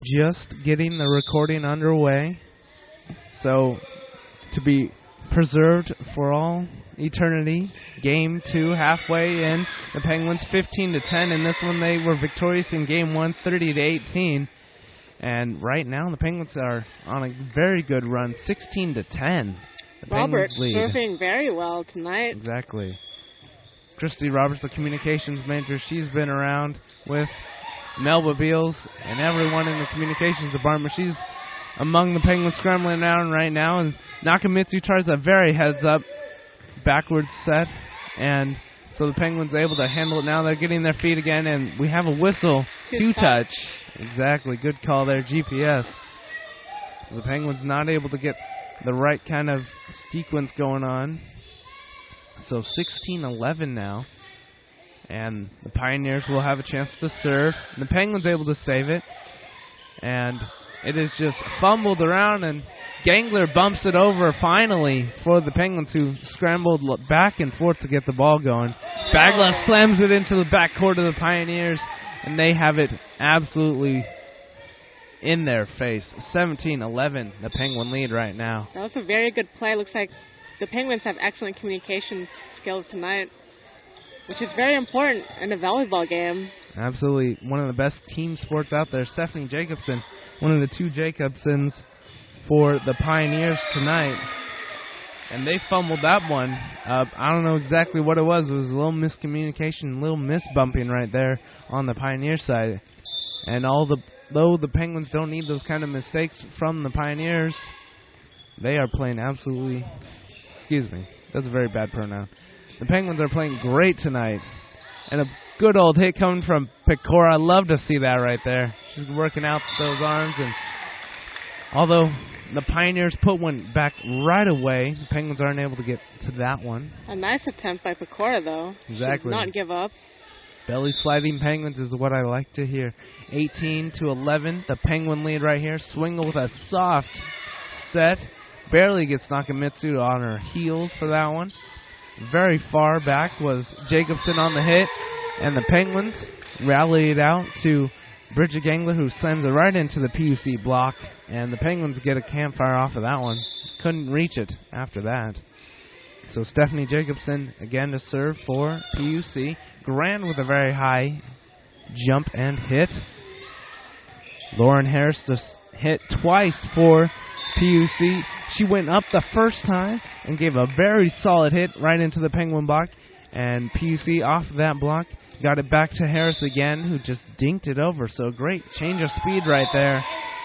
just getting the recording underway. So, to be preserved for all eternity, Game 2 halfway in. The Penguins 15-10. In this one, they were victorious in Game 1, 30-18. And right now, the Penguins are on a very good run, 16-10. Robert serving very well tonight. Exactly. Christy Roberts, the communications manager, she's been around with Melba Beals and everyone in the communications department. She's among the Penguins scrambling down right now, and Nakamitsu tries a very heads-up backwards set, and so the Penguins are able to handle it now. They're getting their feet again, and we have a whistle. Two-touch. Exactly. Good call there, GPS. The Penguins not able to get the right kind of sequence going on. So 16-11 now. And the Pioneers will have a chance to serve. The Penguins able to save it. And it is just fumbled around, and Gangler bumps it over finally for the Penguins, who scrambled back and forth to get the ball going. Bagla slams it into the backcourt of the Pioneers, and they have it absolutely in their face. 17-11, the Penguin lead right now. That was a very good play. Looks like the Penguins have excellent communication skills tonight, which is very important in a volleyball game. Absolutely. One of the best team sports out there. Stephanie Jacobson, one of the two Jacobsons for the Pioneers tonight. And they fumbled that one up. I don't know exactly what it was. It was a little miscommunication, a little misbumping right there on the Pioneer side. And though the Penguins don't need those kind of mistakes from the Pioneers, they are playing absolutely... Excuse me. That's a very bad pronoun. The Penguins are playing great tonight. And a good old hit coming from Pecora. I love to see that right there. She's working out those arms. And although the Pioneers put one back right away, the Penguins aren't able to get to that one. A nice attempt by Pecora, though. Exactly. She did not give up. Belly sliding Penguins is what I like to hear. 18-11, the Penguin lead right here. Swingle with a soft set. Barely gets Nakamitsu on her heels for that one. Very far back was Jacobson on the hit, and the Penguins rallied out to Bridget Gangler, who slams it right into the PUC block, and the Penguins get a campfire off of that one. Couldn't reach it after that. So Stephanie Jacobson again to serve for PUC. Grand with a very high jump and hit. Lauren Harris just hit twice for PUC. She went up the first time and gave a very solid hit right into the Penguin block. And PUC off of that block got it back to Harris again, who just dinked it over. So great change of speed right there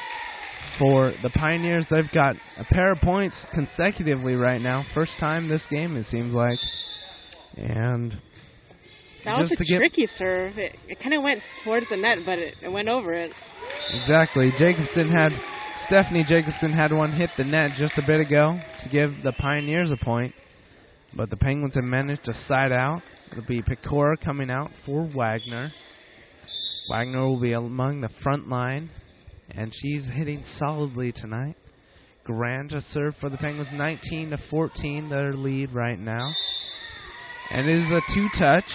for the Pioneers. They've got a pair of points consecutively right now. First time this game, it seems like. And that was a tricky serve. It kind of went towards the net, but it went over it. Exactly. Stephanie Jacobson had one hit the net just a bit ago to give the Pioneers a point. But the Penguins have managed to side out. It'll be Pecora coming out for Wagner. Wagner will be among the front line, and she's hitting solidly tonight. Grand to serve for the Penguins, 19-14, their lead right now. And it is a two-touch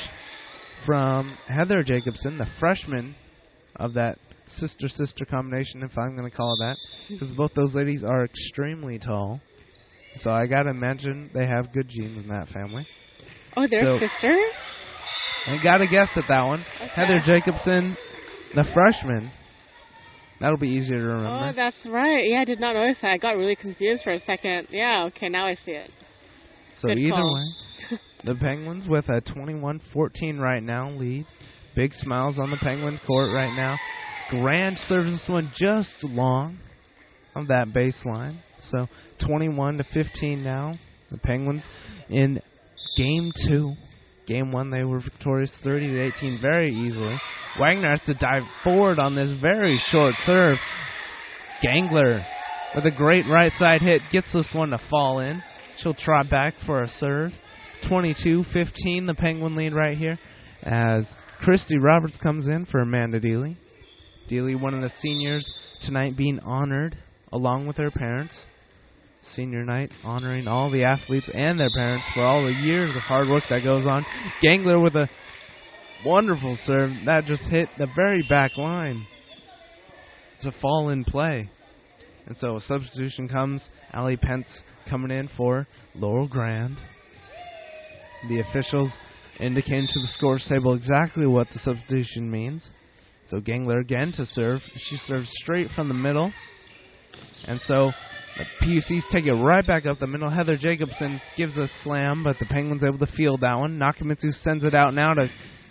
from Heather Jacobson, the freshman of that sister-sister combination, if I'm going to call it that, because both those ladies are extremely tall. So I got to imagine they have good genes in that family. Oh, they're sisters? I got to guess at that one. Okay. Heather Jacobson, the freshman. That'll be easier to remember. Oh, that's right. Yeah, I did not notice that. I got really confused for a second. Yeah, okay, now I see it. So good either call. way, the Penguins with a 21-14 right now lead. Big smiles on the Penguin court right now. Grand serves this one just long of that baseline. So 21-15 now. The Penguins in Game 2. Game 1, they were victorious 30-18 very easily. Wagner has to dive forward on this very short serve. Gangler with a great right side hit gets this one to fall in. She'll try back for a serve. 22-15, the Penguin lead right here, as Christy Roberts comes in for Amanda Deely. Deely, one of the seniors tonight, being honored along with her parents. Senior night, honoring all the athletes and their parents for all the years of hard work that goes on. Gangler with a wonderful serve. That just hit the very back line. to fall in play. And so a substitution comes. Allie Pence coming in for Laurel Grand. The officials indicating to the scores table exactly what the substitution means. So Gangler again to serve. She serves straight from the middle. And so the PUCs take it right back up the middle. Heather Jacobson gives a slam, but the Penguins able to field that one. Nakamitsu sends it out now to...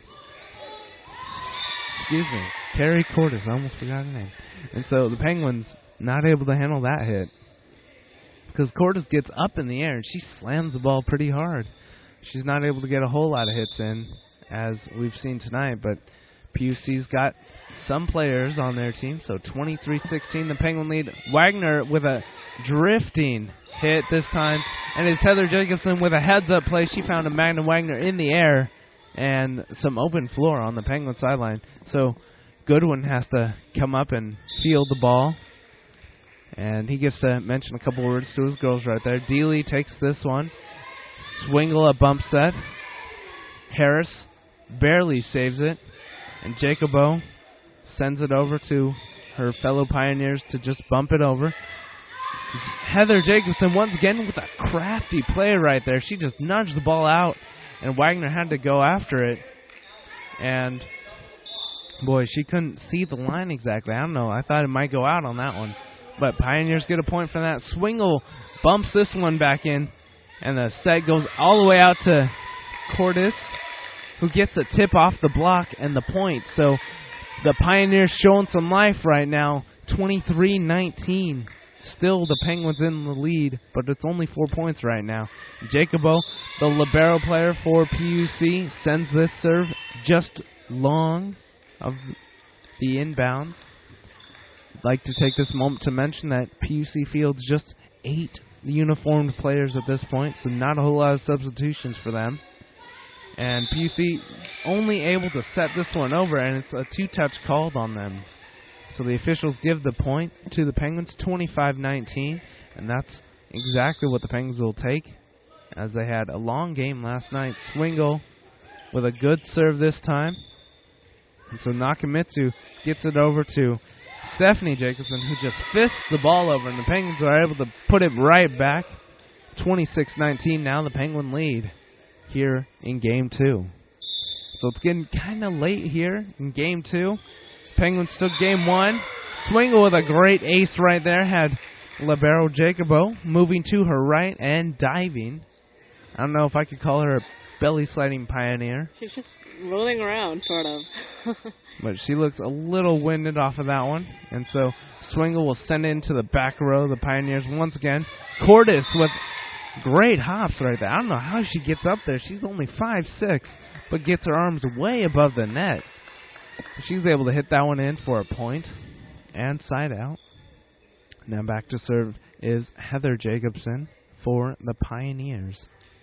Carrie Cordes. I almost forgot her name. And so the Penguins not able to handle that hit. Because Cordes gets up in the air and she slams the ball pretty hard. She's not able to get a whole lot of hits in, as we've seen tonight, but PUC's got some players on their team, so 23-16, the Penguin lead. Wagner with a drifting hit this time, and it's Heather Jacobson with a heads-up play. She found a Magna Wagner in the air and some open floor on the Penguin sideline. So Goodwin has to come up and field the ball, and he gets to mention a couple words to his girls right there. Dealey takes this one. Swingle a bump set. Harris barely saves it. And Jacobo sends it over to her fellow Pioneers to just bump it over. Heather Jacobson once again with a crafty play right there. She just nudged the ball out, and Wagner had to go after it. And, boy, she couldn't see the line exactly. I don't know. I thought it might go out on that one. But Pioneers get a point from that. Swingle bumps this one back in. And the set goes all the way out to Cordes, who gets a tip off the block and the point. So the Pioneers showing some life right now, 23-19. Still the Penguins in the lead, but it's only 4 points right now. Jacobo, the libero player for PUC, sends this serve just long of the inbounds. I'd like to take this moment to mention that PUC fields just 8 uniformed players at this point, so not a whole lot of substitutions for them. And PUC only able to set this one over, and it's a 2-touch called on them. So the officials give the point to the Penguins, 25-19, and that's exactly what the Penguins will take, as they had a long game last night. Swingle with a good serve this time. And so Nakamitsu gets it over to Stephanie Jacobson, who just fists the ball over, and the Penguins are able to put it right back. 26-19 now, the Penguin lead here in Game 2. So it's getting kind of late here in Game 2. Penguins took Game 1. Swingle with a great ace right there. Had libero Jacobo moving to her right and diving. I don't know if I could call her a belly-sliding Pioneer. She's just rolling around, sort of. But she looks a little winded off of that one. And so Swingle will send it into the back row. The Pioneers once again. Cordes with great hops right there. I don't know how she gets up there. She's only 5'6", but gets her arms way above the net. She's able to hit that one in for a point and side out. Now back to serve is Heather Jacobson for the Pioneers.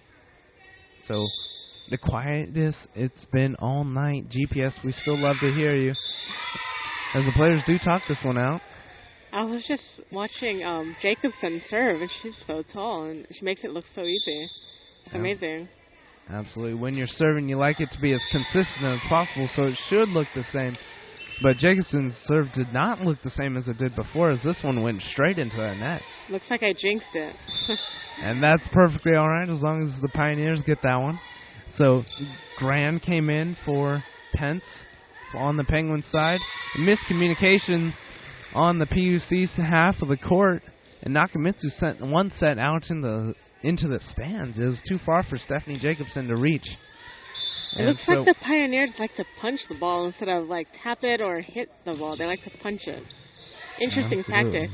So the quietest it's been all night. GPS, we still love to hear you, as the players do talk this one out. I was just watching Jacobson serve, and she's so tall, and she makes it look so easy. It's amazing. Absolutely. When you're serving, you like it to be as consistent as possible, so it should look the same. But Jacobson's serve did not look the same as it did before, as this one went straight into that net. Looks like I jinxed it. And that's perfectly all right, as long as the Pioneers get that one. So Grand came in for Pence on the Penguin side. Miscommunication on the PUC's half of the court, and Nakamitsu sent one set out into the stands. It was too far for Stephanie Jacobson to reach. It looks like the Pioneers like to punch the ball instead of like tap it or hit the ball. They like to punch it. Interesting tactic.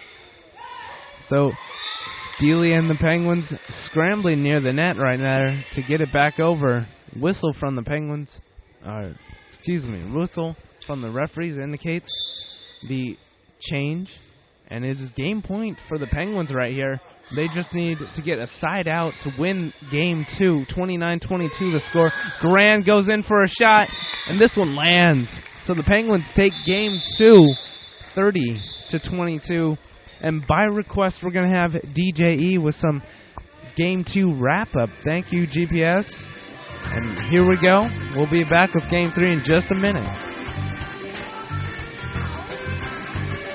So Dealey and the Penguins scrambling near the net right now to get it back over. Whistle from the Penguins. Whistle from the referees indicates the change, and it is game point for the Penguins right here. They just need to get a side out to win Game 2. 29-22 the score. Grand goes in for a shot, and this one lands. So the Penguins take Game 2, 30-22. And by request, we're going to have DJE with some Game 2 wrap-up. Thank you, GPS. And here we go. We'll be back with Game 3 in just a minute.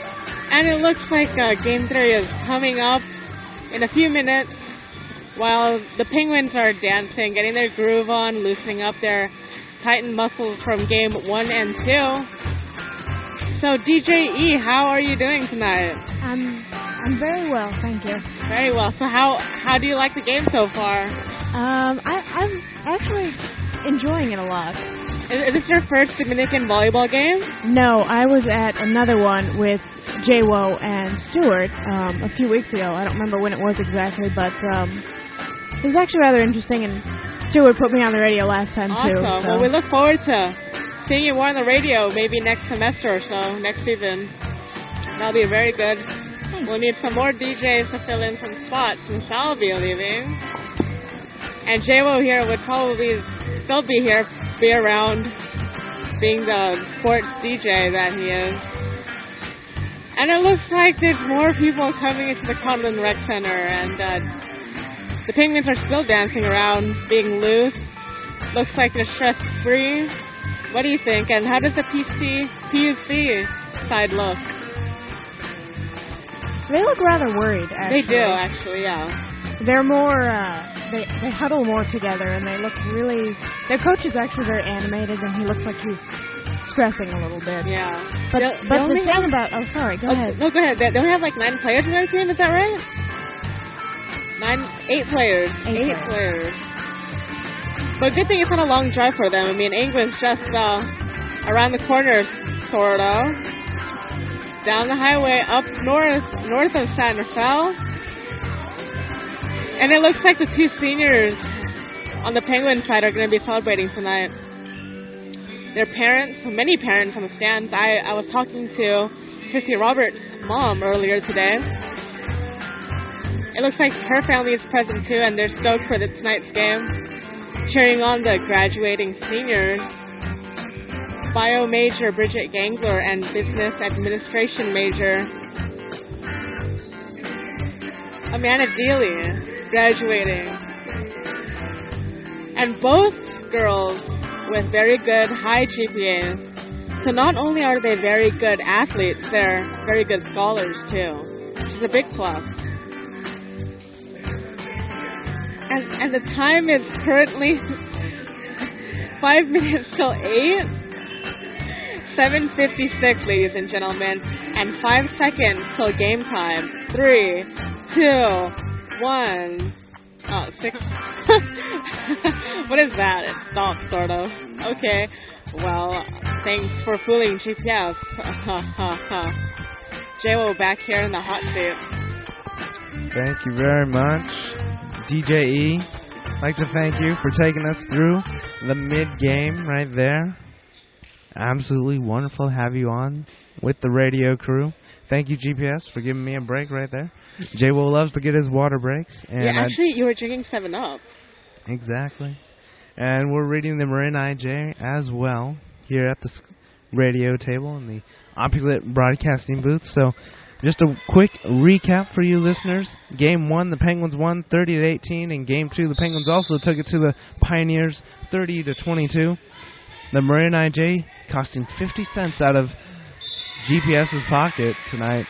And it looks like Game 3 is coming up in a few minutes while the Penguins are dancing, getting their groove on, loosening up their tightened muscles from Game 1 and 2. So, DJ E, how are you doing tonight? I'm very well, thank you. Very well. So how do you like the game so far? I'm actually enjoying it a lot. Is this your first Dominican volleyball game? No, I was at another one with J-Wo and Stewart a few weeks ago. I don't remember when it was exactly, but it was actually rather interesting, and Stewart put me on the radio last time, too. Awesome. So. Well, we look forward to seeing you more on the radio maybe next semester or so, next season. That'll be very good. Thanks. We'll need some more DJs to fill in some spots since I'll be leaving. And J-Wo here would probably still be here, be around, being the sports DJ that he is. And it looks like there's more people coming into the Conlon Rec Center, and the Penguins are still dancing around, being loose. Looks like they're stress-free. What do you think? And how does the PUC side look? They look rather worried, actually. They do, actually, yeah. They're more, they huddle more together, and they look really... Their coach is actually very animated, and he looks like he's stressing a little bit. Yeah. But the thing about... Oh, sorry, go ahead. No, go ahead. They only have like 9 players in their team, is that right? 8 players. 8 players. But good thing it's not a long drive for them. I mean, England's just around the corner, sort of. Down the highway, up north of San Rafael. And it looks like the 2 seniors on the Penguin side are going to be celebrating tonight. Their parents, many parents on the stands. I was talking to Chrissy Roberts' mom earlier today. It looks like her family is present too, and they're stoked for tonight's game, cheering on the graduating seniors. Bio major Bridget Gangler and business administration major Amanda Dealey graduating. And both girls with very good high GPAs. So not only are they very good athletes, they're very good scholars too, which is a big plus. And the time is currently 5 minutes till 8. 7:56, ladies and gentlemen, and 5 seconds till game time. 3, 2, 1. Oh, 6. What is that? It stopped, sort of. Okay. Well, thanks for fooling GPS. J-Wo back here in the hot seat. Thank you very much, DJ E. I'd like to thank you for taking us through the mid-game right there. Absolutely wonderful to have you on with the radio crew. Thank you, GPS, for giving me a break right there. J-Wo loves to get his water breaks. And yeah, actually, you were drinking 7-Up. Exactly. And we're reading the Marin IJ as well here at the radio table in the opulent broadcasting booth. So just a quick recap for you listeners. Game 1, the Penguins won 30-18. In Game 2, the Penguins also took it to the Pioneers 30-22. The Marin IJ costing 50 cents out of GPS's pocket tonight.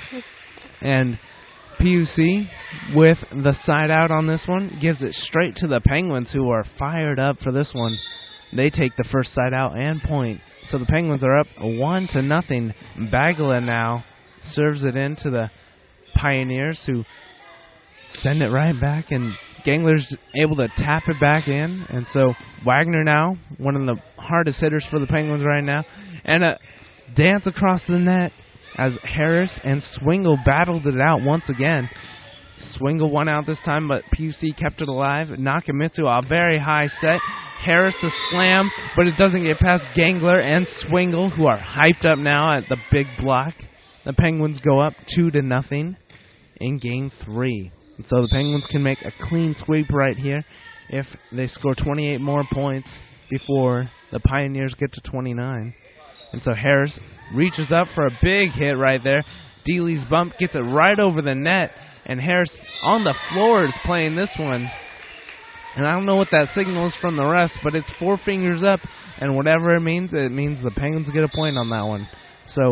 And PUC, with the side out on this one, gives it straight to the Penguins, who are fired up for this one. They take the first side out and point. So the Penguins are up 1-0. Bagala now serves it into the Pioneers, who send it right back, and Gangler's able to tap it back in. And so Wagner now, one of the hardest hitters for the Penguins right now. And a dance across the net as Harris and Swingle battled it out once again. Swingle won out this time, but PUC kept it alive. Nakamitsu, a very high set. Harris to slam, but it doesn't get past Gangler and Swingle, who are hyped up now at the big block. The Penguins go up 2-0 in Game 3. And so the Penguins can make a clean sweep right here if they score 28 more points before the Pioneers get to 29. And so Harris reaches up for a big hit right there. Dealey's bump gets it right over the net, and Harris on the floor is playing this one. And I don't know what that signal is from the rest, but it's 4 fingers up, and whatever it means the Penguins get a point on that one. So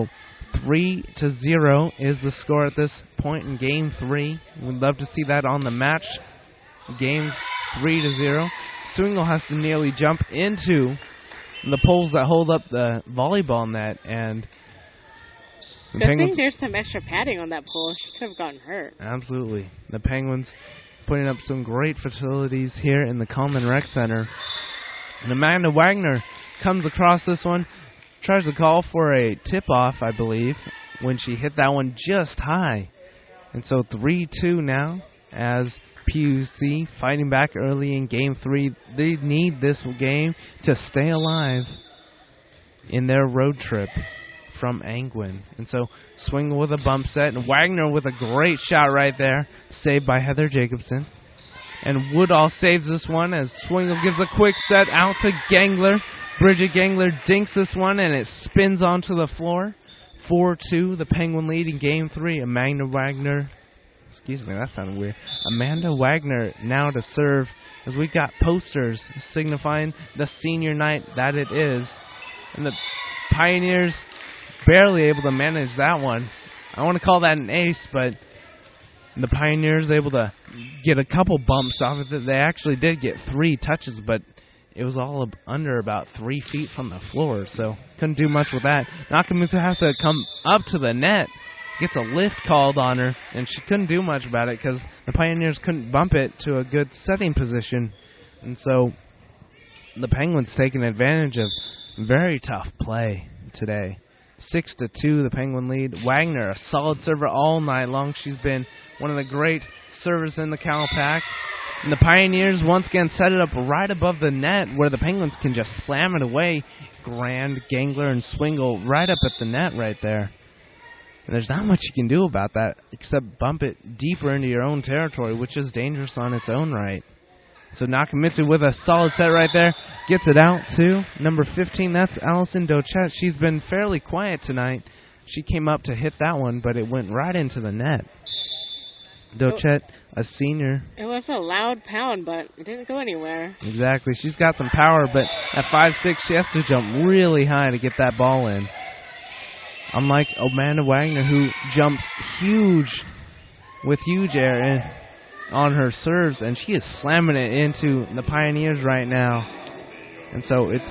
3-0 is the score at this point in Game 3. We'd love to see that on the match. Game's 3-0. Swingle has to nearly jump into the poles that hold up the volleyball net, and the Good Penguins... thing there's some extra padding on that pole. She could have gotten hurt. Absolutely. The Penguins putting up some great facilities here in the Common Rec Center. And Amanda Wagner comes across this one, tries to call for a tip-off, I believe, when she hit that one just high. And so 3-2 now as PUC fighting back early in Game 3. They need this game to stay alive in their road trip from Angwin. And so Swingle with a bump set, and Wagner with a great shot right there, saved by Heather Jacobson. And Woodall saves this one as Swingle gives a quick set out to Gangler. Bridget Gangler dinks this one, and it spins onto the floor. 4-2, the Penguin lead in Game 3. Amanda Wagner now to serve, as we got posters signifying the senior night that it is. And the Pioneers barely able to manage that one. I want to call that an ace, but the Pioneers able to get a couple bumps off of it. They actually did get 3 touches, but it was all under about 3 feet from the floor, so couldn't do much with that. Nakamitsu has to come up to the net, gets a lift called on her, and she couldn't do much about it because the Pioneers couldn't bump it to a good setting position. And so the Penguins taking advantage of very tough play today. 6-2, the Penguin lead. Wagner, a solid server all night long. She's been one of the great servers in the Cal Pack. And the Pioneers once again set it up right above the net where the Penguins can just slam it away. Grand, Gangler, and Swingle right up at the net right there. And there's not much you can do about that except bump it deeper into your own territory, which is dangerous on its own right. So Nakamitsu with a solid set right there. Gets it out to number 15. That's Allison Dochette. She's been fairly quiet tonight. She came up to hit that one, but it went right into the net. Dochette, a senior. It was a loud pound, but it didn't go anywhere. Exactly. She's got some power, but at 5'6", she has to jump really high to get that ball in. Unlike Amanda Wagner, who jumps huge with huge air on her serves, and she is slamming it into the Pioneers right now. And so it's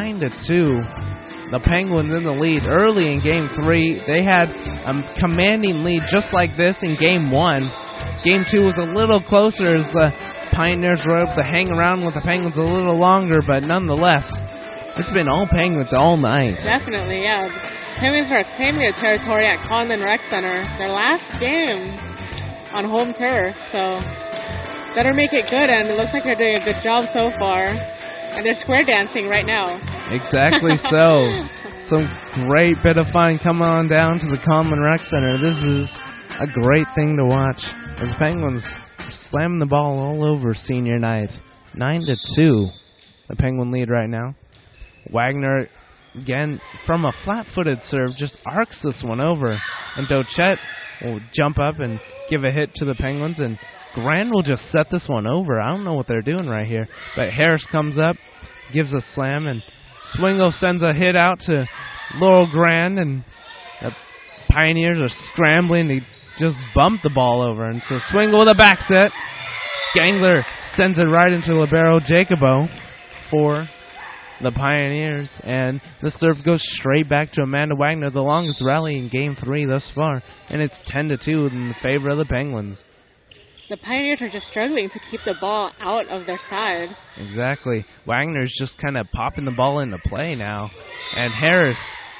9-2. The Penguins in the lead early in Game 3. They had a commanding lead just like this in Game 1. Game 2 was a little closer as the Pioneers were able to hang around with the Penguins a little longer, but nonetheless, it's been all Penguins all night. Definitely, yeah. The Penguins are claiming their territory at Conlin Rec Center. Their last game on home turf, so better make it good, and it looks like they're doing a good job so far. And they're square dancing right now. Exactly so. Some great bit of fun coming on down to the Common Rec Center. This is a great thing to watch. The Penguins slamming the ball all over senior night. 9-2, the Penguin lead right now. Wagner, again, from a flat-footed serve, just arcs this one over. And Dochette will jump up and give a hit to the Penguins, and Grand will just set this one over. I don't know what they're doing right here. But Harris comes up, gives a slam, and Swingle sends a hit out to Laurel Grand, and the Pioneers are scrambling to just bump the ball over. And so Swingle with a back set. Gangler sends it right into libero Jacobo for the Pioneers, and the serve goes straight back to Amanda Wagner, the longest rally in Game 3 thus far, and it's 10-2 in favor of the Penguins. The Pioneers are just struggling to keep the ball out of their side. Exactly. Wagner's just kind of popping the ball into play now, and Harris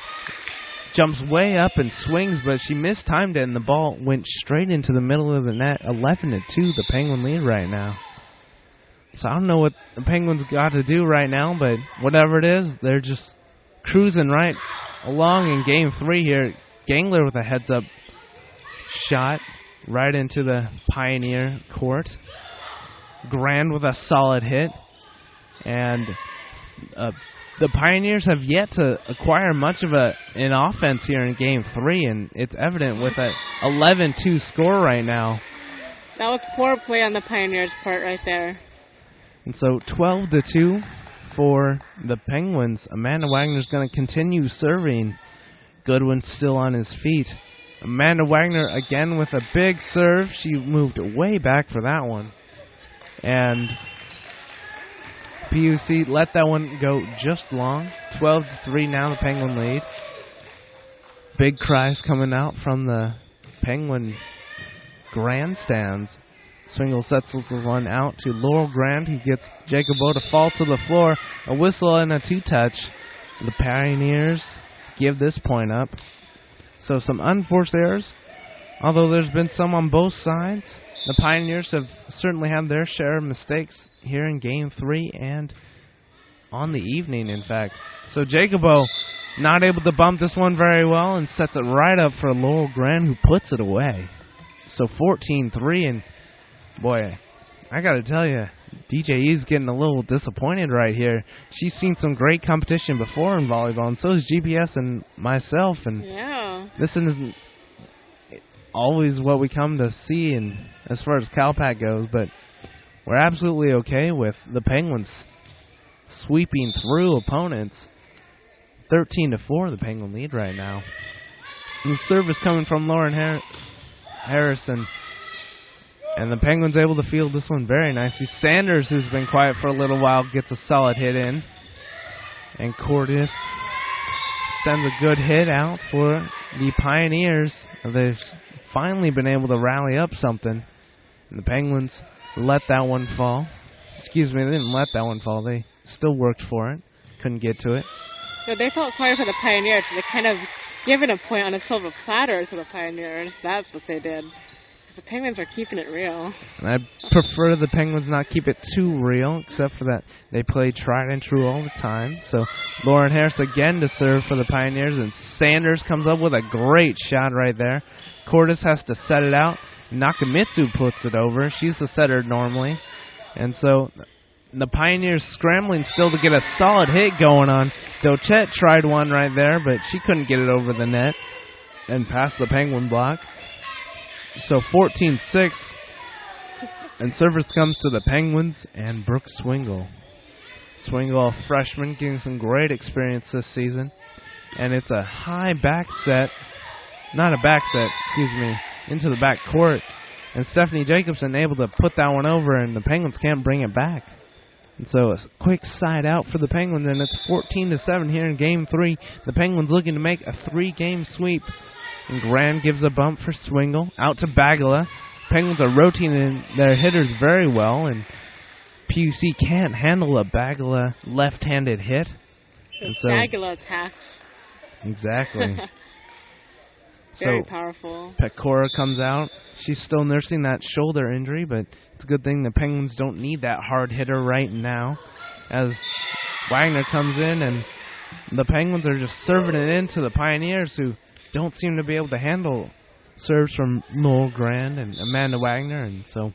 jumps way up and swings, but she mistimed it, and the ball went straight into the middle of the net. 11-2, the Penguin lead right now. So I don't know what the Penguins got to do right now, but whatever it is, they're just cruising right along in Game 3 here. Gangler with a heads-up shot right into the Pioneer court. Grand with a solid hit. And the Pioneers have yet to acquire much of an offense here in Game 3, and it's evident with an 11-2 score right now. That was poor play on the Pioneers' part right there. And so 12-2 for the Penguins. Amanda Wagner's going to continue serving Goodwin still on his feet. Amanda Wagner again with a big serve. She moved way back for that one. And PUC let that one go just long. 12-3 now, the Penguin lead. Big cries coming out from the Penguin grandstands. Swingle sets the one out to Laurel Grand. He gets Jacob O to fall to the floor. A whistle and a two-touch. The Pioneers give this point up. So some unforced errors. Although there's been some on both sides, the Pioneers have certainly had their share of mistakes here in Game 3 and on the evening, in fact. So Jacob O not able to bump this one very well and sets it right up for Laurel Grand, who puts it away. So 14-3, and boy, I got to tell you, DJE's getting a little disappointed right here. She's seen some great competition before in volleyball, and so has GPS and myself. And this isn't always what we come to see in, as far as Calpac goes, but we're absolutely okay with the Penguins sweeping through opponents. 13-4, the Penguin lead right now. And the service coming from Lauren Harrison. And the Penguins able to field this one very nicely. Sanders, who's been quiet for a little while, gets a solid hit in. And Cordes sends a good hit out for the Pioneers. They've finally been able to rally up something. And the Penguins let that one fall. Excuse me, they didn't let that one fall. They still worked for it. Couldn't get to it. So they felt sorry for the Pioneers. They kind of given a point on a silver platter to the Pioneers. That's what they did. The Penguins are keeping it real. And I prefer the Penguins not keep it too real, except for that they play tried and true all the time. So Lauren Harris again to serve for the Pioneers, and Sanders comes up with a great shot right there. Cordes has to set it out. Nakamitsu puts it over. She's the setter normally. And so the Pioneers scrambling still to get a solid hit going on. Dochette tried one right there, but she couldn't get it over the net and past the Penguin block. So 14-6, and service comes to the Penguins and Brooke Swingle. Swingle, a freshman, getting some great experience this season. And it's a high back set, not a back set, excuse me, into the back court. And Stephanie Jacobson able to put that one over, and the Penguins can't bring it back. And so a quick side out for the Penguins, and it's 14-7 here in Game 3. The Penguins looking to make a 3-game sweep. And Grand gives a bump for Swingle. Out to Bagala. Penguins are rotating their hitters very well, and PUC can't handle a Bagala left-handed hit. And so Bagala attack. Exactly. Very powerful. Pecora comes out. She's still nursing that shoulder injury, but it's a good thing the Penguins don't need that hard hitter right now. As Wagner comes in, and the Penguins are just serving it into the Pioneers, who don't seem to be able to handle serves from Noel Grand and Amanda Wagner, and so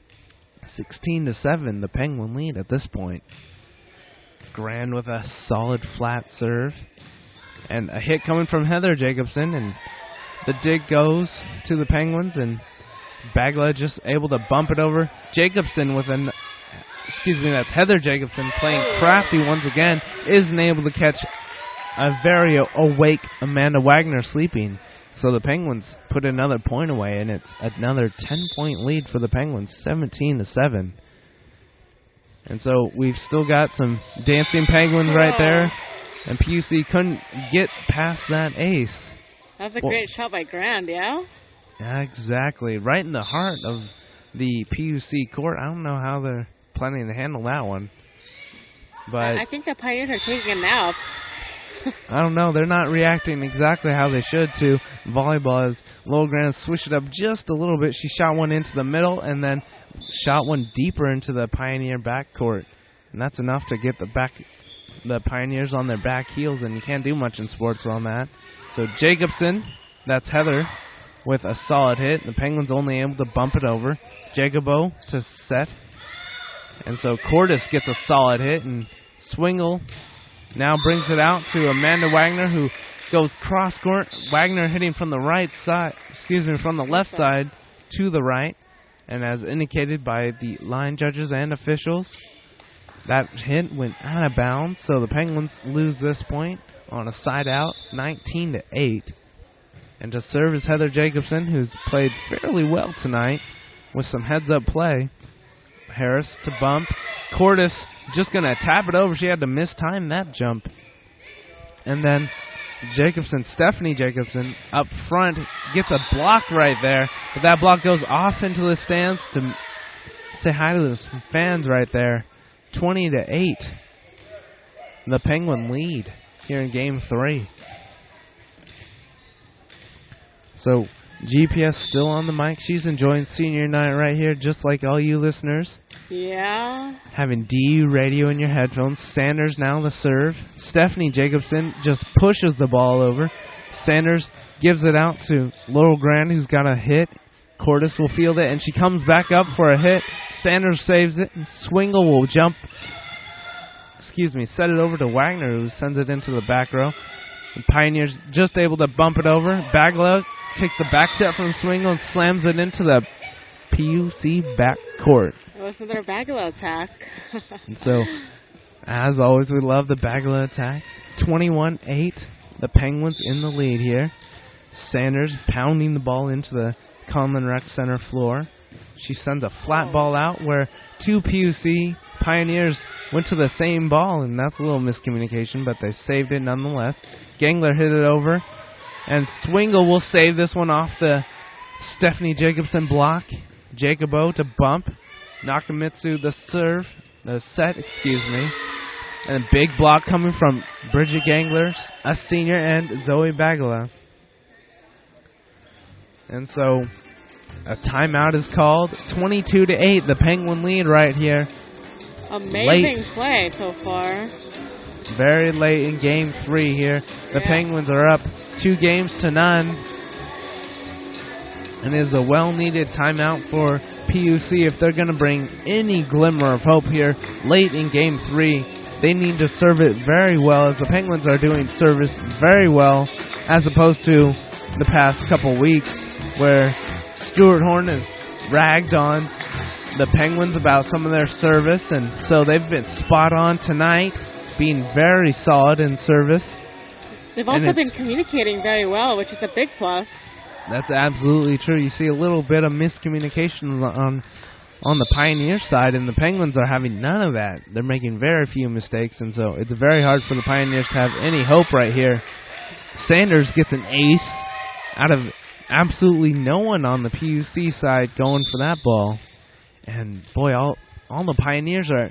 16-7, the Penguin lead at this point. Grand with a solid flat serve, and a hit coming from Heather Jacobson, and the dig goes to the Penguins, and Bagla just able to bump it over. Jacobson with an, that's Heather Jacobson playing crafty once again, isn't able to catch a very awake Amanda Wagner sleeping. So the Penguins put another point away, and it's another 10-point lead for the Penguins, 17-7. And so we've still got some dancing Penguins right there, and PUC couldn't get past that ace. That's a great shot by Grand, yeah? Yeah, exactly. Right in the heart of the PUC court. I don't know how they're planning to handle that one. But I think the Pioneers are taking a nap. I don't know. They're not reacting exactly how they should to volleyball, as Lowell Grand swished it up just a little bit. She shot one into the middle and then shot one deeper into the Pioneer backcourt. And that's enough to get the Pioneers on their back heels, and you can't do much in sports on that. So Jacobson, that's Heather, with a solid hit. The Penguins only able to bump it over. Jacobo to set. And so Cordes gets a solid hit, and Swingle now brings it out to Amanda Wagner, who goes cross-court. Wagner hitting from the from the left side to the right. And as indicated by the line judges and officials, that hit went out of bounds. So the Penguins lose this point. on a side out, 19-8. And to serve is Heather Jacobson, who's played fairly well tonight with some heads-up play. Harris to bump. Cordes just going to tap it over. She had to mistime that jump. And then Jacobson, Stephanie Jacobson, up front, gets a block right there. But that block goes off into the stands to say hi to the fans right there. 20-8. The Penguin lead here in Game 3. So GPS still on the mic. She's enjoying senior night right here, just like all you listeners. Yeah. Having DU radio in your headphones. Sanders now the serve. Stephanie Jacobson just pushes the ball over. Sanders gives it out to Laurel Grand, who's got a hit. Cordes will field it, and she comes back up for a hit. Sanders saves it, and Swingle will set it over to Wagner, who sends it into the back row. The Pioneers just able to bump it over. Baglow takes the back set from Swingle and slams it into the PUC back court. It was another Baglow attack. And so, as always, we love the Baglow attacks. 21-8, the Penguins in the lead here. Sanders pounding the ball into the Conlin Rec Center floor. She sends a flat ball out where two PUC Pioneers went to the same ball, and that's a little miscommunication, but they saved it nonetheless. Gangler hit it over, and Swingle will save this one off the Stephanie Jacobson block. Jacobo to bump. Nakamitsu the set, and a big block coming from Bridget Gangler, a senior, and Zoe Bagala. And so a timeout is called. 22-8, the Penguin lead right here. Amazing play so far. Very late in Game 3 here. The Penguins are up 2-0. And it is a well-needed timeout for PUC if they're going to bring any glimmer of hope here late in Game 3. They need to serve it very well, as the Penguins are doing service very well, as opposed to the past couple weeks where Stuart Horn has ragged on the Penguins about some of their service, and so they've been spot on tonight, being very solid in service. They've also been communicating very well, which is a big plus. That's absolutely true. You see a little bit of miscommunication on the Pioneer side, and the Penguins are having none of that. They're making very few mistakes, and so it's very hard for the Pioneers to have any hope right here. Sanders gets an ace out of absolutely no one on the PUC side going for that ball. And, boy, all the Pioneers are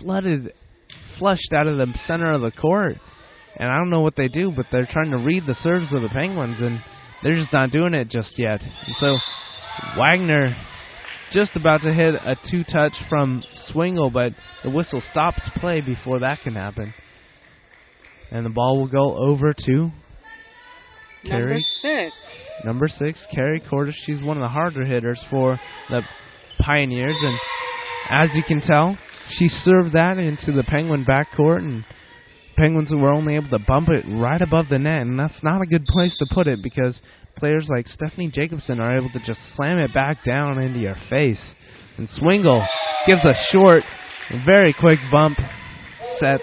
flushed out of the center of the court. And I don't know what they do, but they're trying to read the serves of the Penguins, and they're just not doing it just yet. And so Wagner just about to hit a two-touch from Swingle, but the whistle stops play before that can happen. And the ball will go over to Carrie. Number 6, Carrie Cordes. She's one of the harder hitters for the Pioneers, and as you can tell, she served that into the Penguin backcourt, and Penguins were only able to bump it right above the net, and that's not a good place to put it because players like Stephanie Jacobson are able to just slam it back down into your face. And Swingle gives a short, very quick bump set.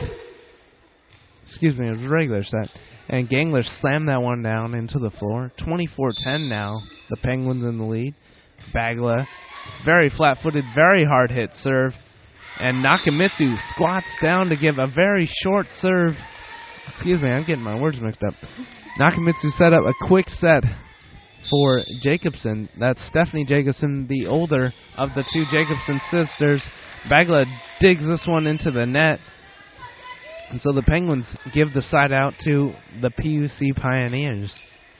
It was a regular set. And Gangler slammed that one down into the floor. 24-10 now, the Penguins in the lead. Bagla, very flat-footed, very hard-hit serve. And Nakamitsu squats down to give a very short serve. I'm getting my words mixed up. Nakamitsu set up a quick set for Jacobson. That's Stephanie Jacobson, the older of the two Jacobson sisters. Bagla digs this one into the net. And so the Penguins give the side out to the PUC Pioneers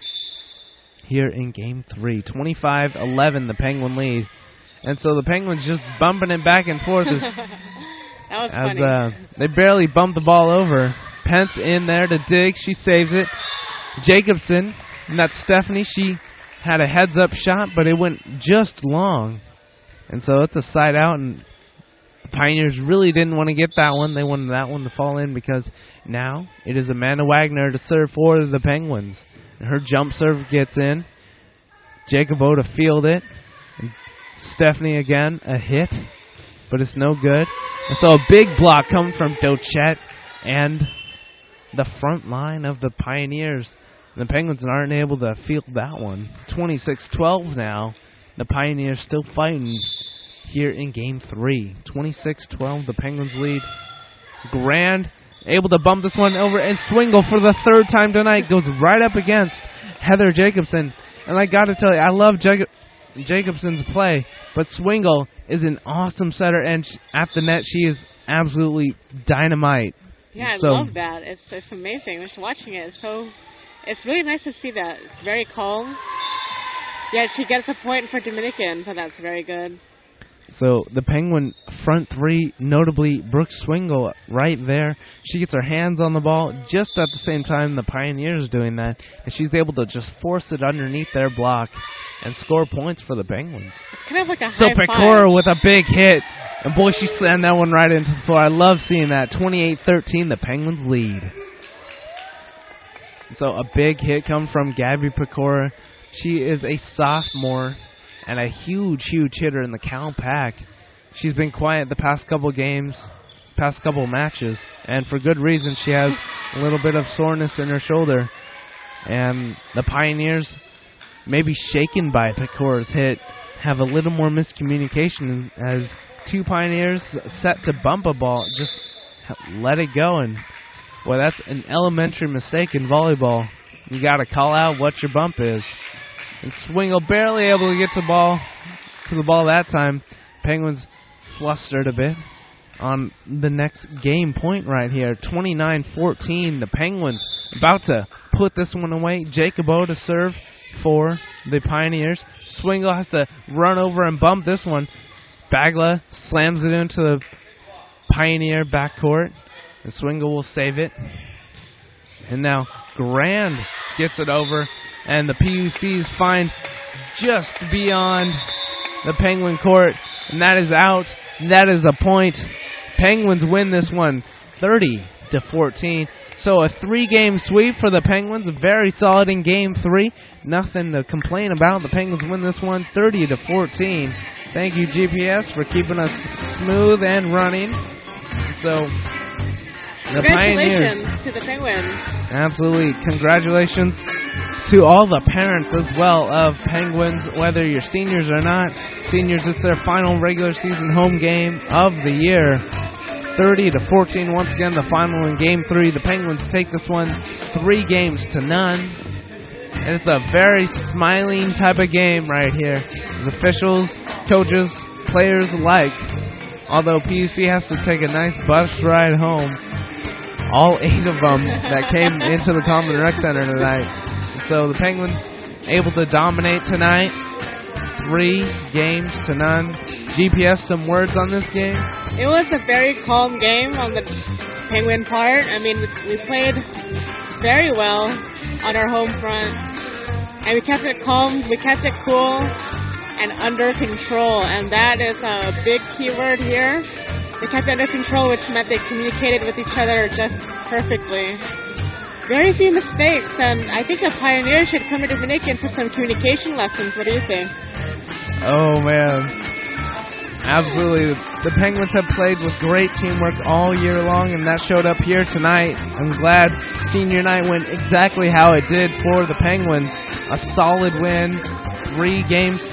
here in Game 3. 25-11, the Penguin lead. And so the Penguins just bumping it back and forth as funny. They barely bumped the ball over. Pence in there to dig. She saves it. Jacobson, and that's Stephanie, she had a heads-up shot, but it went just long. And so it's a side out, and the Pioneers really didn't want to get that one. They wanted that one to fall in because now it is Amanda Wagner to serve for the Penguins. And her jump serve gets in. Jacobo to field it. Stephanie again, a hit, but it's no good. And so a big block coming from Dochette and the front line of the Pioneers. The Penguins aren't able to field that one. 26-12 now. The Pioneers still fighting here in Game 3. 26-12, the Penguins lead. Grand able to bump this one over, and Swingle for the third time tonight goes right up against Heather Jacobson. And I got to tell you, I love Jacobson's play, but Swingle is an awesome setter, and at the net she is absolutely dynamite. Yeah, I love that. It's amazing. Just watching it, it's really nice to see that. It's very calm. Yet she gets a point for Dominican, so that's very good. So the Penguin front three, notably Brooke Swingle right there. She gets her hands on the ball just at the same time the Pioneers doing that, and she's able to just force it underneath their block and score points for the Penguins. It's kind of like a high So five. Pecora with a big hit, and boy, she slammed that one right into the floor. I love seeing that. 28-13, the Penguins lead. So a big hit comes from Gabby Pecora. She is a sophomore and a huge, huge hitter in the Cal Pac. She's been quiet the past couple games, past couple matches, and for good reason. She has a little bit of soreness in her shoulder. And the Pioneers, maybe shaken by Pecora's hit, have a little more miscommunication as two Pioneers set to bump a ball, just let it go. And, boy, that's an elementary mistake in volleyball. You got to call out what your bump is. And Swingle barely able to get to the ball that time. Penguins flustered a bit on the next game point right here. 29-14. The Penguins about to put this one away. Jacobo to serve for the Pioneers. Swingle has to run over and bump this one. Bagla slams it into the Pioneer backcourt. And Swingle will save it. And now Grand gets it over. And the PUCs find just beyond the Penguin court. And that is out. That is a point. Penguins win this one 30-14. So a 3-game sweep for the Penguins. Very solid in Game 3. Nothing to complain about. The Penguins win this one 30-14. Thank you, GPS, for keeping us smooth and running. So the Pioneers. Congratulations to the Penguins. Absolutely. Congratulations to all the parents as well of Penguins, whether you're seniors or not. Seniors, it's their final regular season home game of the year. 30-14, once again, the final in Game 3. The Penguins take this one 3-0. And it's a very smiling type of game right here. The officials, coaches, players alike. Although PUC has to take a nice bus ride home. All 8 of them that came into the Common Rec Center tonight. So the Penguins able to dominate tonight. 3-0. GPS, some words on this game? It was a very calm game on the Penguin part. I mean, we played very well on our home front. And we kept it calm, we kept it cool, and under control. And that is a big keyword here. They kept it under control, which meant they communicated with each other just perfectly. Very few mistakes, and I think the Pioneers should come to Dominican for some communication lessons. What do you think? Oh, man. Absolutely. The Penguins have played with great teamwork all year long, and that showed up here tonight. I'm glad senior night went exactly how it did for the Penguins. A solid win, 3-0.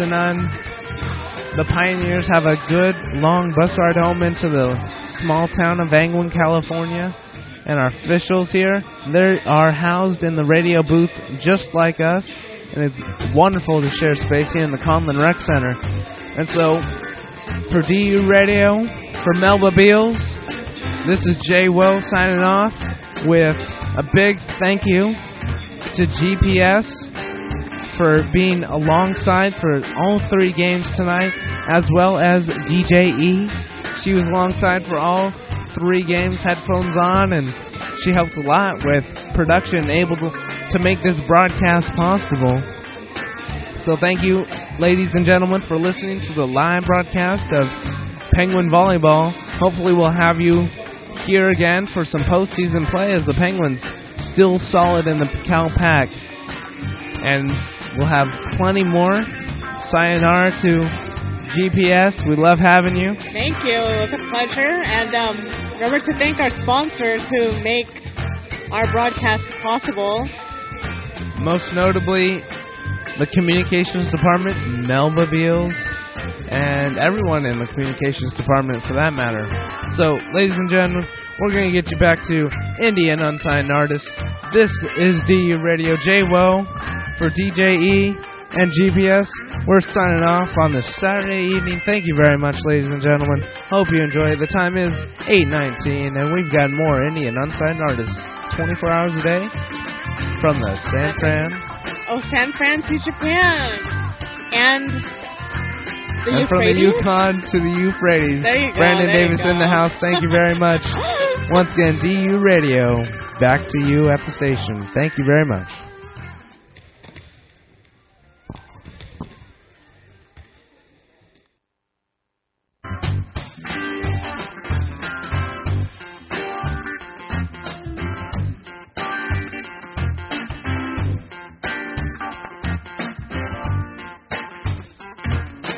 The Pioneers have a good long bus ride home into the small town of Angwin, California. And our officials here, they are housed in the radio booth just like us. And it's wonderful to share space here in the Conlin Rec Center. And so, for DU Radio, for Melba Beals, this is Jay Woe signing off with a big thank you to GPS for being alongside for all 3 games tonight, as well as DJ E. She was alongside for all 3 games, headphones on, and she helped a lot with production, able to make this broadcast possible. So thank you, ladies and gentlemen, for listening to the live broadcast of Penguin Volleyball. Hopefully we'll have you here again for some postseason play as the Penguins still solid in the Cal Pac. And we'll have plenty more. Sayonara to GPS. We love having you. Thank you. It was a pleasure. And remember to thank our sponsors who make our broadcast possible. Most notably, the communications department, Melba Beals, and everyone in the communications department for that matter. So, ladies and gentlemen, we're going to get you back to Indie and Unsigned Artists. This is DU Radio. J-Wo for DJE and GBS. We're signing off on this Saturday evening. Thank you very much, ladies and gentlemen. Hope you enjoy it. The time is 8:19, and we've got more Indie and Unsigned Artists 24 hours a day from the San Fran. Oh, San Fran to Japan. And the and from the Yukon to the Euphrates. There you go. Brandon there Davis you go. in the house. Thank you very much. Once again, DU Radio, back to you at the station. Thank you very much.